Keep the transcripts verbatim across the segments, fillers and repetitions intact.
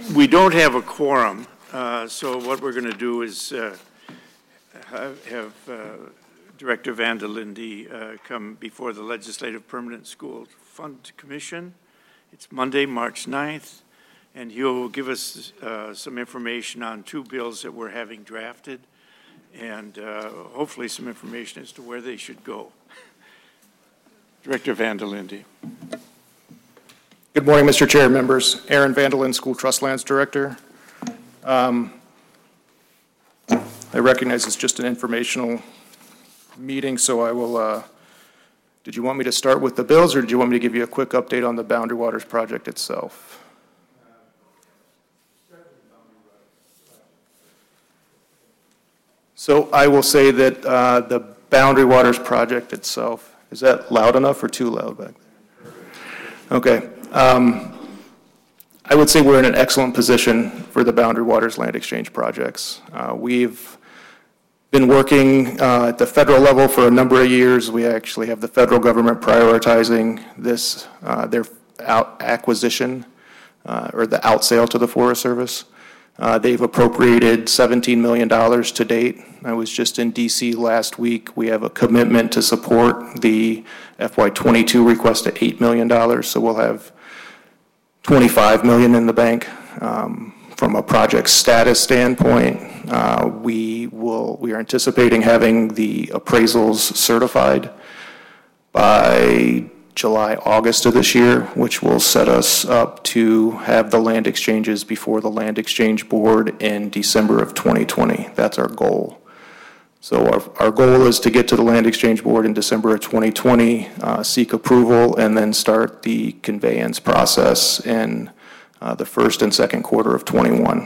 we don't have a quorum, uh, so what we're going to do is uh, have, have uh, Director Van der Linde uh, come before the Legislative Permanent School Fund Commission. It's Monday, March ninth, and he'll give us uh, some information on two bills that we're having drafted, and uh, hopefully some information as to where they should go. Director Van der Linde. Good morning, Mister Chair, members. Aaron Van der Linde, School Trust Lands Director. Um, I recognize it's just an informational meeting, so I will, uh, did you want me to start with the bills, or did you want me to give you a quick update on the Boundary Waters project itself? So I will say that uh, the Boundary Waters project itself, is that loud enough or too loud back there? Okay. Um, I would say we're in an excellent position for the Boundary Waters land exchange projects. Uh, we've been working uh, at the federal level for a number of years. We actually have the federal government prioritizing this, uh, their out acquisition uh, or the out sale to the Forest Service. Uh, they've appropriated seventeen million dollars to date. I was just in D C last week. We have a commitment to support the F Y twenty-two request at eight million dollars, so we'll have twenty-five million dollars in the bank. Um, from a project status standpoint, uh, we will we are anticipating having the appraisals certified by July, August of this year, which will set us up to have the land exchanges before the Land Exchange Board in December of twenty twenty. That's our goal. So our, our goal is to get to the Land Exchange Board in December of twenty twenty, uh, seek approval, and then start the conveyance process in uh, the first and second quarter of twenty-one.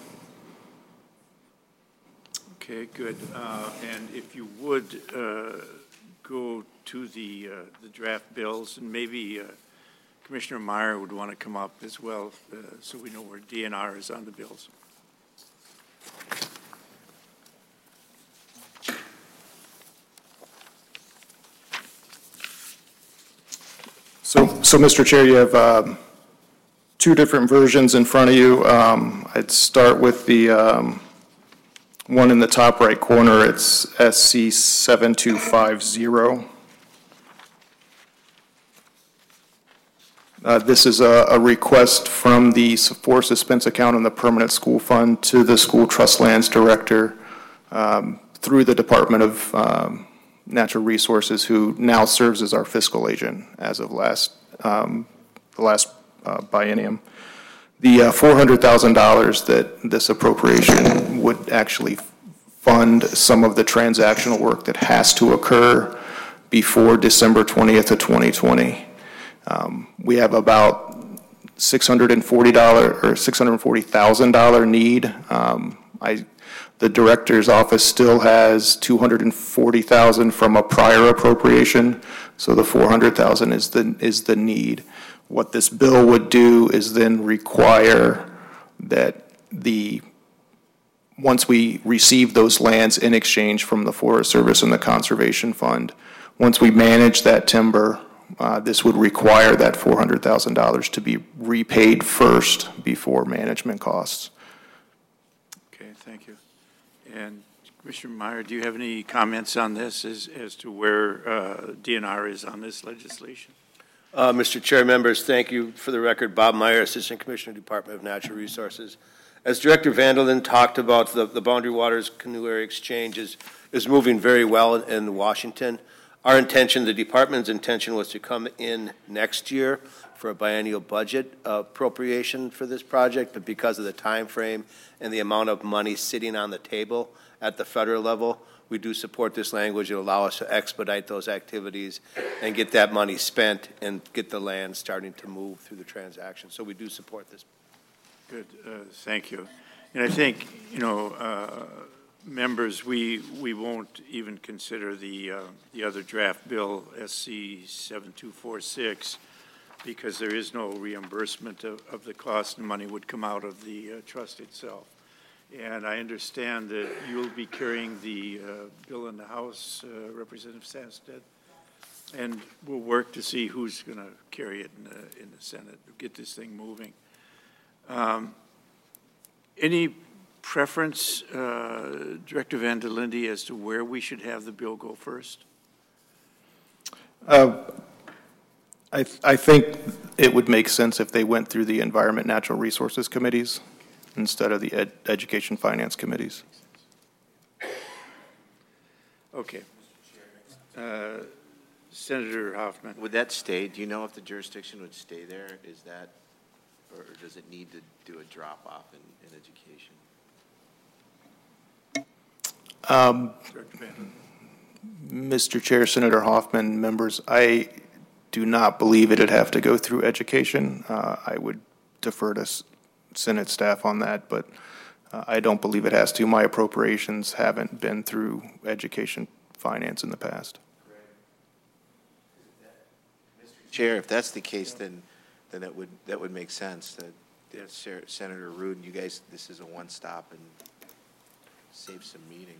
Okay, good. Uh, and if you would uh, go to the, uh, the draft bills, and maybe uh, Commissioner Meyer would want to come up as well, uh, so we know where D N R is on the bills. So, so Mister Chair, you have um, two different versions in front of you. Um, I'd start with the um, one in the top right corner. It's S C seven two five zero. Uh, this is a, a request from the for suspense account in the Permanent School Fund to the School Trust Lands Director um, through the Department of um, Natural Resources, who now serves as our fiscal agent as of last um, the last uh, biennium. The uh, four hundred thousand dollars that this appropriation would actually fund some of the transactional work that has to occur before December twentieth of twenty twenty. Um, we have about six hundred forty dollars or six hundred forty thousand dollars need. Um, I, the director's office still has two hundred forty thousand dollars from a prior appropriation, so the four hundred thousand dollars is the, is the need. What this bill would do is then require that the, once we receive those lands in exchange from the Forest Service and the Conservation Fund, once we manage that timber, Uh, this would require that four hundred thousand dollars to be repaid first before management costs. Okay, thank you. And Commissioner Meyer, do you have any comments on this as, as to where uh, D N R is on this legislation? Uh, Mister Chair, members, thank you. For the record, Bob Meyer, Assistant Commissioner, Department of Natural Resources. As Director Van der Linde talked about, the, the Boundary Waters Canoe Area Exchange is, is moving very well in, in Washington. Our intention, the department's intention, was to come in next year for a biennial budget appropriation for this project, but because of the time frame and the amount of money sitting on the table at the federal level, we do support this language. It will allow us to expedite those activities and get that money spent and get the land starting to move through the transaction. So we do support this. Good, uh, thank you. And I think, you know, uh, members, we we won't even consider the uh, the other draft bill, S C seven two four six, because there is no reimbursement of, of the cost, and money would come out of the uh, trust itself. And I understand that you'll be carrying the uh, bill in the House, uh, Representative Sandsted, and we'll work to see who's going to carry it in the, in the Senate to get this thing moving. Um, Any preference, uh, Director Van der Linde, as to where we should have the bill go first? Uh, I, th- I think it would make sense if they went through the Environment Natural Resources Committees instead of the Ed- Education Finance Committees. Okay. Uh, Senator Hoffman. Would that stay, do you know if the jurisdiction would stay there? Is that, or does it need to do a drop-off in, in education? Um, Director Van. Mister Chair, Senator Hoffman, members, I do not believe it'd have to go through education. Uh, I would defer to S- Senate staff on that, but uh, I don't believe it has to. My appropriations haven't been through education finance in the past. Chair, if that's the case, then, then that would, that would make sense. That, that Ser- Senator Rudin, you guys, this is a one-stop and save some meetings.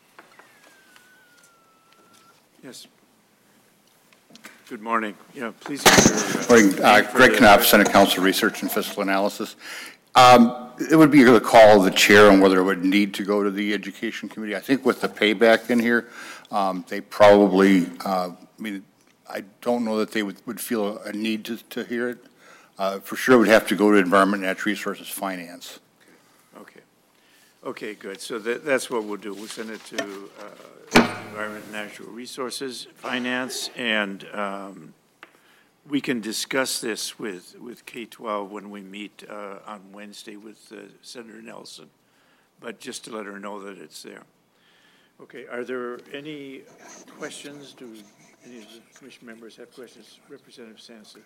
Yes. Good morning. Yeah, please. Your, uh, Morning, uh, name for Greg the- Knopf, Senate Council Research and Fiscal Analysis. Um, It would be the call of the chair on whether it would need to go to the Education Committee. I think with the payback in here, um, they probably, uh, I mean, I don't know that they would, would feel a need to, to hear it. Uh, For sure, it would have to go to Environment and Natural Resources Finance. Okay. Okay, good. So that, that's what we'll do. We'll send it to uh, Environment and Natural Resources, Finance, and um, we can discuss this with, with K twelve when we meet uh, on Wednesday with uh, Senator Nelson, but just to let her know that it's there. Okay, are there any questions? Do any of the commission members have questions? Representative Sampson.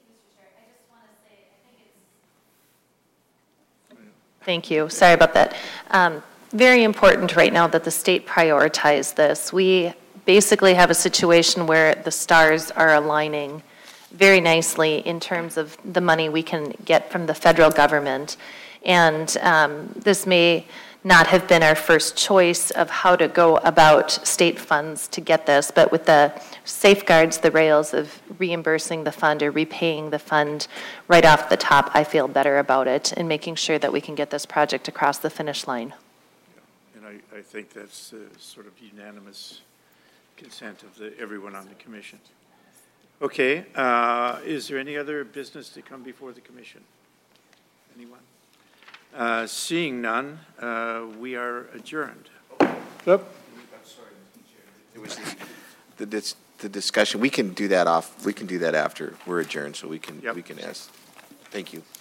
Thank you. Sorry about that. Um, very important right now that the state prioritize this. We basically have a situation where the stars are aligning very nicely in terms of the money we can get from the federal government. And um, this may not have been our first choice of how to go about state funds to get this, but with the safeguards, the rails of reimbursing the fund or repaying the fund right off the top, I feel better about it and making sure that we can get this project across the finish line. And I, I think that's uh, sort of unanimous consent of the, everyone on the commission. Okay, uh, is there any other business to come before the commission? Anyone? Uh, seeing none, uh, we are adjourned. Yep. It was the, dis- the discussion, we can do that off, we can do that after we're adjourned, so we can, Yep. we can ask. Thank you.